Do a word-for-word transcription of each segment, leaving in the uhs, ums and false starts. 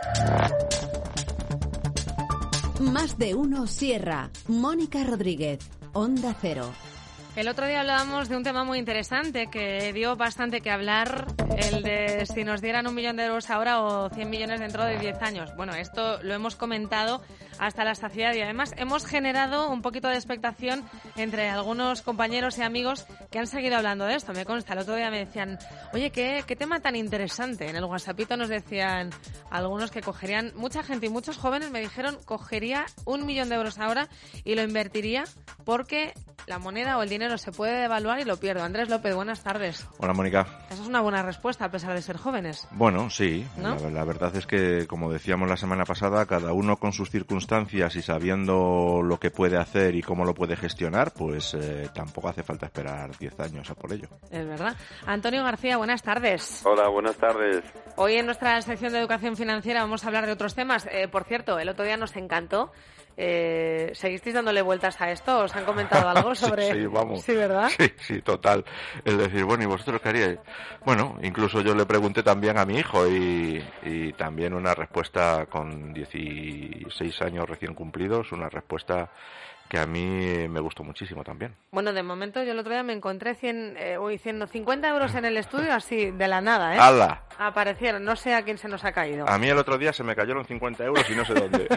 Más de uno Sierra. Mónica Rodríguez, Onda Cero. El otro día hablábamos de un tema muy interesante que dio bastante que hablar, el de si nos dieran un millón de euros ahora o cien millones dentro de diez años. Bueno, esto lo hemos comentado hasta la saciedad y además hemos generado un poquito de expectación entre algunos compañeros y amigos que han seguido hablando de esto. Me consta, el otro día me decían, oye, ¿qué, qué tema tan interesante? En el WhatsAppito nos decían algunos que cogerían, mucha gente y muchos jóvenes me dijeron, cogería un millón de euros ahora y lo invertiría porque la moneda o el dinero se puede devaluar y lo pierdo. Andrés López, buenas tardes. Hola, Mónica. Esa es una buena respuesta a pesar de ser jóvenes. Bueno, sí. ¿No? La, la verdad es que, como decíamos la semana pasada, cada uno con sus circunstancias y sabiendo lo que puede hacer y cómo lo puede gestionar, pues eh, tampoco hace falta esperar diez años a por ello. Es verdad. Antonio García, buenas tardes. Hola, buenas tardes. Hoy en nuestra sección de educación financiera vamos a hablar de otros temas. Eh, por cierto, el otro día nos encantó. Eh, ¿Seguisteis dándole vueltas a esto? ¿Os han comentado algo sobre...? sí, sí, vamos. Sí, ¿verdad? Sí, sí, total. Es decir, bueno, ¿y vosotros qué haríais? Bueno, incluso yo le pregunté también a mi hijo y, y también una respuesta con dieciséis años recién cumplidos, una respuesta que a mí me gustó muchísimo también. Bueno, de momento yo el otro día me encontré cien, eh, uy, ciento cincuenta euros en el estudio así, de la nada, ¿eh? ¡Hala! Aparecieron, no sé a quién se nos ha caído. A mí el otro día se me cayeron cincuenta euros y no sé dónde.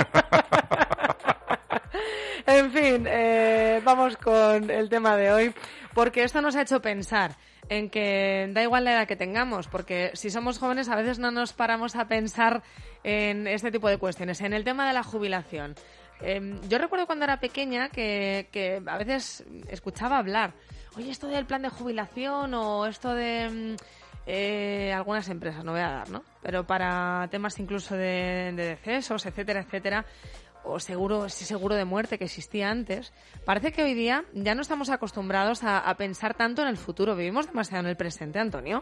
En fin, eh, vamos con el tema de hoy, porque esto nos ha hecho pensar en que da igual la edad que tengamos, porque si somos jóvenes a veces no nos paramos a pensar en este tipo de cuestiones, en el tema de la jubilación. Eh, yo recuerdo cuando era pequeña que, que a veces escuchaba hablar, oye, esto del plan de jubilación o esto de... Eh, algunas empresas, no voy a dar, ¿no? Pero para temas incluso de, de decesos, etcétera, etcétera, o seguro, ese seguro de muerte que existía antes, parece que hoy día ya no estamos acostumbrados a, a pensar tanto en el futuro. Vivimos demasiado en el presente, Antonio.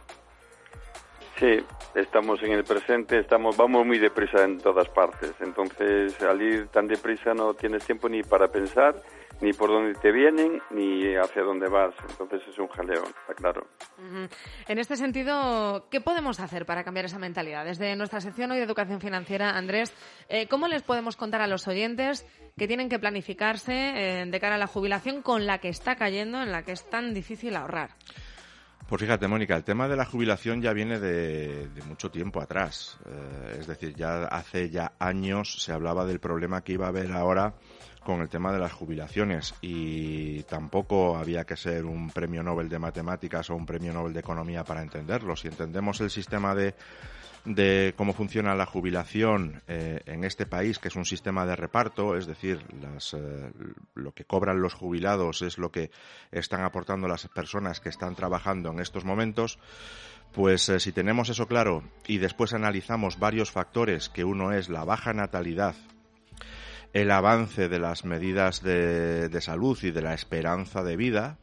Sí, estamos en el presente, estamos vamos muy deprisa en todas partes. Entonces, al ir tan deprisa no tienes tiempo ni para pensar, ni por dónde te vienen, ni hacia dónde vas. Entonces es un jaleo, está claro. Uh-huh. En este sentido, ¿qué podemos hacer para cambiar esa mentalidad? Desde nuestra sección hoy de Educación Financiera, Andrés, eh, ¿cómo les podemos contar a los oyentes que tienen que planificarse eh, de cara a la jubilación con la que está cayendo, en la que es tan difícil ahorrar? Pues fíjate, Mónica, el tema de la jubilación ya viene de, de mucho tiempo atrás. Eh, es decir, ya hace ya años se hablaba del problema que iba a haber ahora con el tema de las jubilaciones y tampoco había que ser un premio Nobel de Matemáticas o un premio Nobel de Economía para entenderlo. Si entendemos el sistema de de cómo funciona la jubilación eh, en este país, que es un sistema de reparto, es decir, las, eh, lo que cobran los jubilados es lo que están aportando las personas que están trabajando en estos momentos, pues eh, si tenemos eso claro y después analizamos varios factores, que uno es la baja natalidad, el avance de las medidas de, de salud y de la esperanza de vida,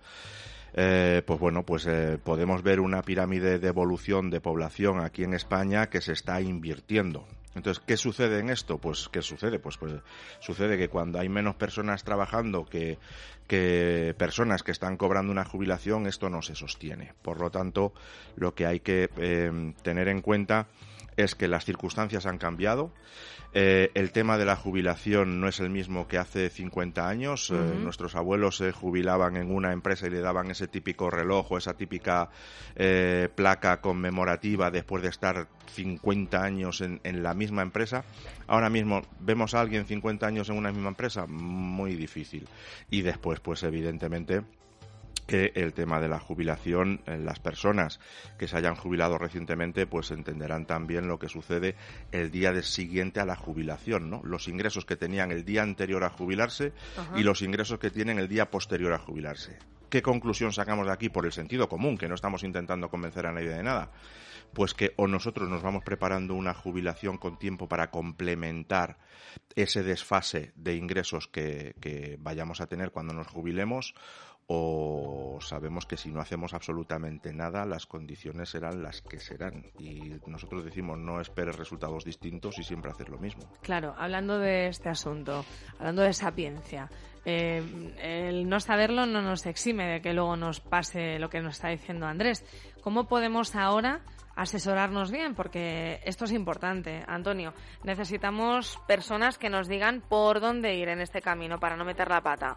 Eh, pues bueno, pues eh, podemos ver una pirámide de evolución de población aquí en España que se está invirtiendo. Entonces, ¿qué sucede en esto? Pues, ¿qué sucede? Pues, pues sucede que cuando hay menos personas trabajando que, que personas que están cobrando una jubilación, esto no se sostiene. Por lo tanto, lo que hay que eh, tener en cuenta es que las circunstancias han cambiado. Eh, el tema de la jubilación no es el mismo que hace cincuenta años. Uh-huh. Eh, nuestros abuelos se jubilaban en una empresa y le daban ese típico reloj o esa típica eh, placa conmemorativa después de estar cincuenta años en, en la misma empresa. Ahora mismo, ¿vemos a alguien cincuenta años en una misma empresa? Muy difícil. Y después, pues evidentemente, que el tema de la jubilación, las personas que se hayan jubilado recientemente pues entenderán también lo que sucede el día de siguiente a la jubilación, ¿no? Los ingresos que tenían el día anterior a jubilarse. Ajá. Y los ingresos que tienen el día posterior a jubilarse. ¿Qué conclusión sacamos de aquí? Por el sentido común, que no estamos intentando convencer a nadie de nada. Pues que o nosotros nos vamos preparando una jubilación con tiempo para complementar ese desfase de ingresos que, que vayamos a tener cuando nos jubilemos, o sabemos que si no hacemos absolutamente nada, las condiciones serán las que serán. Y nosotros decimos no esperes resultados distintos y siempre hacer lo mismo. Claro, hablando de este asunto, hablando de sapiencia, eh, el no saberlo no nos exime de que luego nos pase lo que nos está diciendo Andrés. ¿Cómo podemos ahora asesorarnos bien? Porque esto es importante, Antonio. Necesitamos personas que nos digan por dónde ir en este camino para no meter la pata.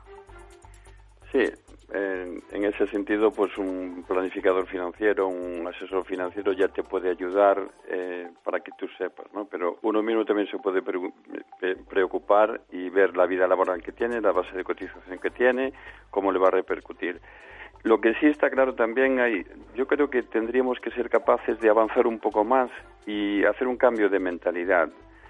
Sí, en, en ese sentido, pues un planificador financiero, un asesor financiero ya te puede ayudar eh, para que tú sepas, ¿no? Pero uno mismo también se puede pre- preocupar y ver la vida laboral que tiene, la base de cotización que tiene, cómo le va a repercutir. Lo que sí está claro también, hay, yo creo que tendríamos que ser capaces de avanzar un poco más y hacer un cambio de mentalidad.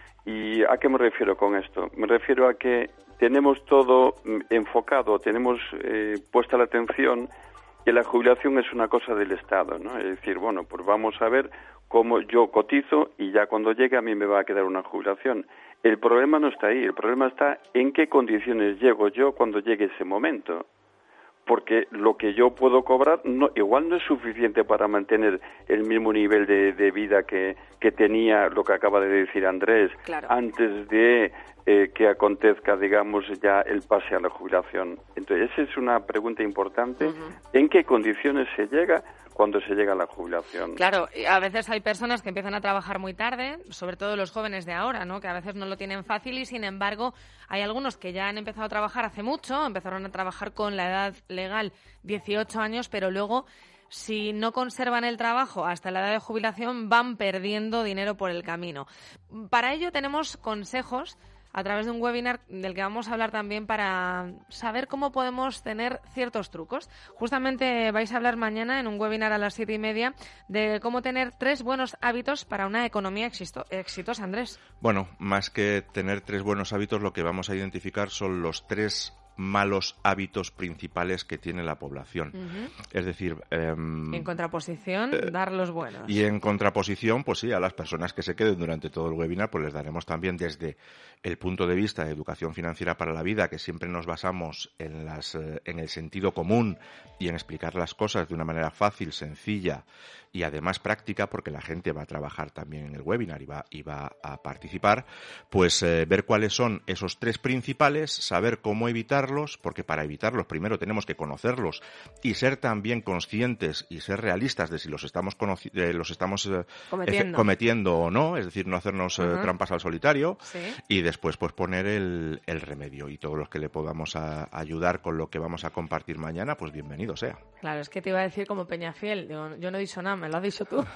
¿Y a qué me refiero con esto? Me refiero a que tenemos todo enfocado, tenemos eh, puesta la atención que la jubilación es una cosa del Estado, ¿no? Es decir, bueno, pues vamos a ver cómo yo cotizo y ya cuando llegue a mí me va a quedar una jubilación. El problema no está ahí, el problema está en qué condiciones llego yo cuando llegue ese momento. Porque lo que yo puedo cobrar no, igual no es suficiente para mantener el mismo nivel de, de vida que, que tenía, lo que acaba de decir Andrés, claro, antes de eh, que acontezca, digamos, ya el pase a la jubilación. Entonces, esa es una pregunta importante. Uh-huh. ¿En qué condiciones se llega cuando se llega a la jubilación? Claro, a veces hay personas que empiezan a trabajar muy tarde, sobre todo los jóvenes de ahora, ¿no? Que a veces no lo tienen fácil y, sin embargo, hay algunos que ya han empezado a trabajar hace mucho, empezaron a trabajar con la edad legal dieciocho años, pero luego, si no conservan el trabajo hasta la edad de jubilación, van perdiendo dinero por el camino. Para ello tenemos consejos a través de un webinar del que vamos a hablar también para saber cómo podemos tener ciertos trucos. Justamente vais a hablar mañana en un webinar a las siete y media de cómo tener tres buenos hábitos para una economía exito- exitosa, Andrés. Bueno, más que tener tres buenos hábitos, lo que vamos a identificar son los tres malos hábitos principales que tiene la población. Uh-huh. Es decir... Eh, en contraposición, eh, dar los buenos. Y en contraposición, pues sí, a las personas que se queden durante todo el webinar, pues les daremos también desde el punto de vista de educación financiera para la vida, que siempre nos basamos en, las, eh, en el sentido común y en explicar las cosas de una manera fácil, sencilla y además práctica, porque la gente va a trabajar también en el webinar y va, y va a participar, pues eh, ver cuáles son esos tres principales, saber cómo evitarlos, porque para evitarlos primero tenemos que conocerlos y ser también conscientes y ser realistas de si los estamos, conoci- eh, los estamos eh, cometiendo. Efe- cometiendo o no, es decir, no hacernos uh-huh. eh, trampas al solitario. Sí. Y después pues poner el, el remedio, y todos los que le podamos a, ayudar con lo que vamos a compartir mañana, pues bienvenido sea. Claro, es que te iba a decir como Peñafiel, digo, yo no he dicho nada, me lo has dicho tú.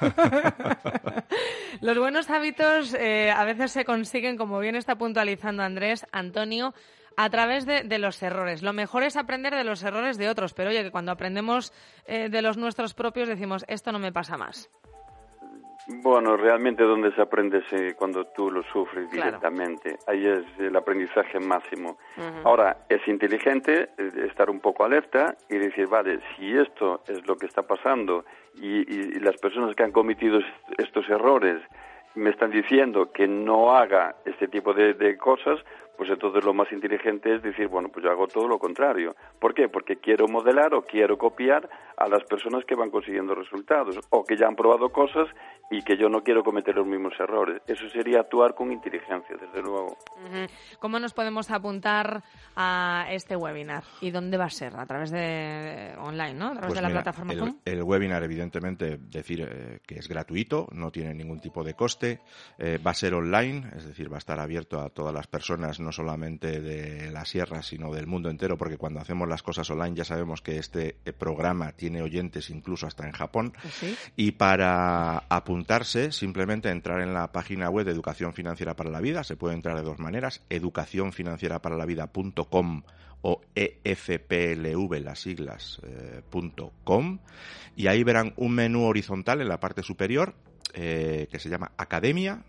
Los buenos hábitos eh, a veces se consiguen, como bien está puntualizando Andrés, Antonio, a través de, de los errores. Lo mejor es aprender de los errores de otros, pero oye, que cuando aprendemos eh, de los nuestros propios decimos, esto no me pasa más. Bueno, realmente donde se aprende es cuando tú lo sufres claro. directamente. Ahí es el aprendizaje máximo. Uh-huh. Ahora, es inteligente estar un poco alerta y decir, vale, si esto es lo que está pasando y, y, y las personas que han cometido estos errores me están diciendo que no haga este tipo de, de cosas, pues entonces lo más inteligente es decir, bueno, pues yo hago todo lo contrario. ¿Por qué? Porque quiero modelar o quiero copiar a las personas que van consiguiendo resultados o que ya han probado cosas y que yo no quiero cometer los mismos errores. Eso sería actuar con inteligencia, desde luego. Uh-huh. ¿Cómo nos podemos apuntar a este webinar? ¿Y dónde va a ser? ¿A través de online, no? ¿A través pues de la mira, plataforma el, Com? el webinar, evidentemente, decir eh, que es gratuito, no tiene ningún tipo de coste, eh, va a ser online, es decir, va a estar abierto a todas las personas, no solamente de la sierra, sino del mundo entero, porque cuando hacemos las cosas online ya sabemos que este programa tiene oyentes incluso hasta en Japón. ¿Sí? Y para apuntarse, simplemente entrar en la página web de Educación Financiera para la Vida, se puede entrar de dos maneras, educación financiera para la vida punto com o E F P L V, las siglas, eh, punto com, y ahí verán un menú horizontal en la parte superior eh, que se llama Academia,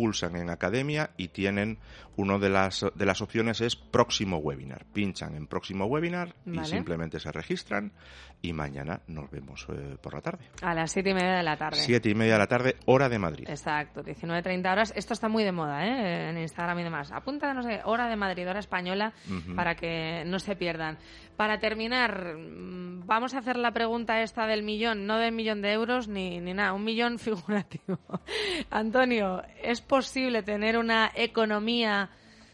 pulsan en Academia y tienen una de las, de las opciones es próximo webinar. Pinchan en próximo webinar Vale. y simplemente se registran y mañana nos vemos eh, por la tarde. A las siete y media de la tarde. Siete y media de la tarde, hora de Madrid. Exacto, diecinueve treinta horas. Esto está muy de moda, ¿eh? En Instagram y demás. Apunta, no sé, hora de Madrid, hora española, uh-huh. para que no se pierdan. Para terminar, vamos a hacer la pregunta esta del millón, no del millón de euros ni, ni nada, un millón figurativo. Antonio, ¿es posible tener una economía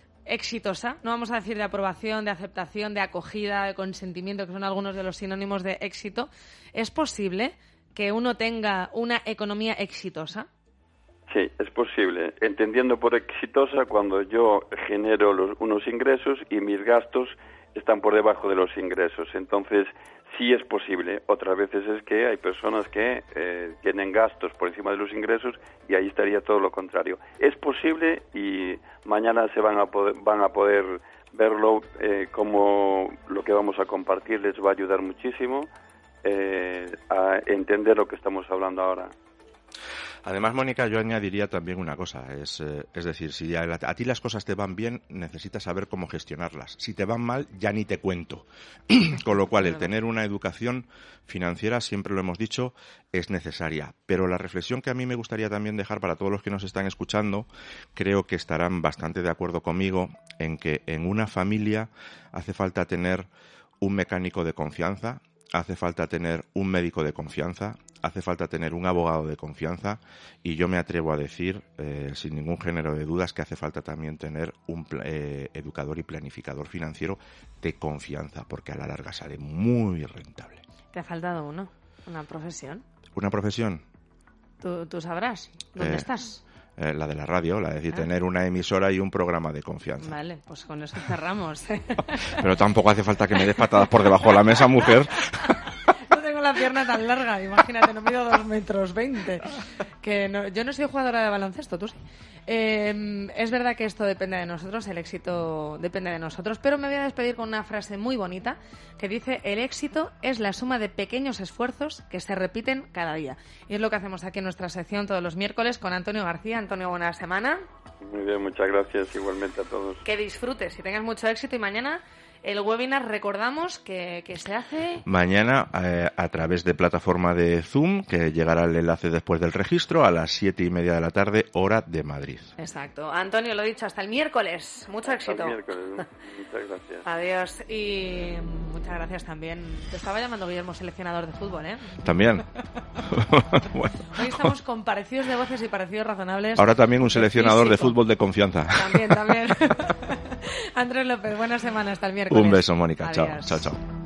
exitosa? No vamos a decir de aprobación, de aceptación, de acogida, de consentimiento, que son algunos de los sinónimos de éxito. ¿Es posible que uno tenga una economía exitosa? Sí, es posible. Entendiendo por exitosa cuando yo genero los, unos ingresos y mis gastos están por debajo de los ingresos. Entonces, sí es posible. Otras veces es que hay personas que eh, tienen gastos por encima de los ingresos y ahí estaría todo lo contrario. Es posible y mañana se van a poder, van a poder verlo eh, como lo que vamos a compartir les va a ayudar muchísimo eh, a entender lo que estamos hablando ahora. Además, Mónica, yo añadiría también una cosa, es, eh, es decir, si a, a ti las cosas te van bien, necesitas saber cómo gestionarlas. Si te van mal, ya ni te cuento. Con lo cual, el tener una educación financiera, siempre lo hemos dicho, es necesaria. Pero la reflexión que a mí me gustaría también dejar para todos los que nos están escuchando, creo que estarán bastante de acuerdo conmigo en que en una familia hace falta tener un mecánico de confianza, hace falta tener un médico de confianza, hace falta tener un abogado de confianza y yo me atrevo a decir, eh, sin ningún género de dudas, que hace falta también tener un eh, educador y planificador financiero de confianza, porque a la larga sale muy rentable. ¿Te ha faltado uno? ¿Una profesión? ¿Una profesión? ¿Tú, tú sabrás dónde eh, estás? Eh, la de la radio, la de decir, ah. tener una emisora y un programa de confianza. Vale, pues con eso cerramos. Pero tampoco hace falta que me des patadas por debajo de la mesa, mujer. No tengo la pierna tan larga, imagínate, no mido dos metros veinte. Que no, yo no soy jugadora de baloncesto, tú sí. Eh, es verdad que esto depende de nosotros, el éxito depende de nosotros, pero me voy a despedir con una frase muy bonita que dice: el éxito es la suma de pequeños esfuerzos que se repiten cada día. Y es lo que hacemos aquí en nuestra sección todos los miércoles con Antonio García. Antonio, buena semana. Muy bien, muchas gracias igualmente a todos. Que disfrutes y tengas mucho éxito y mañana el webinar, recordamos que, que se hace... Mañana eh, a través de plataforma de Zoom, que llegará el enlace después del registro a las siete y media de la tarde, hora de Madrid. Exacto. Antonio, lo dicho, hasta el miércoles. Mucho hasta éxito. El miércoles. Muchas gracias. Adiós. Y muchas gracias también. Te estaba llamando Guillermo, seleccionador de fútbol, ¿eh? También. Bueno. Hoy estamos con parecidos de voces y parecidos razonables. Ahora también un seleccionador físico. de fútbol de confianza. También, también. Andrés López, buena semana. Hasta el miércoles. Un beso, Mónica. Adiós. Chao, chao, chao.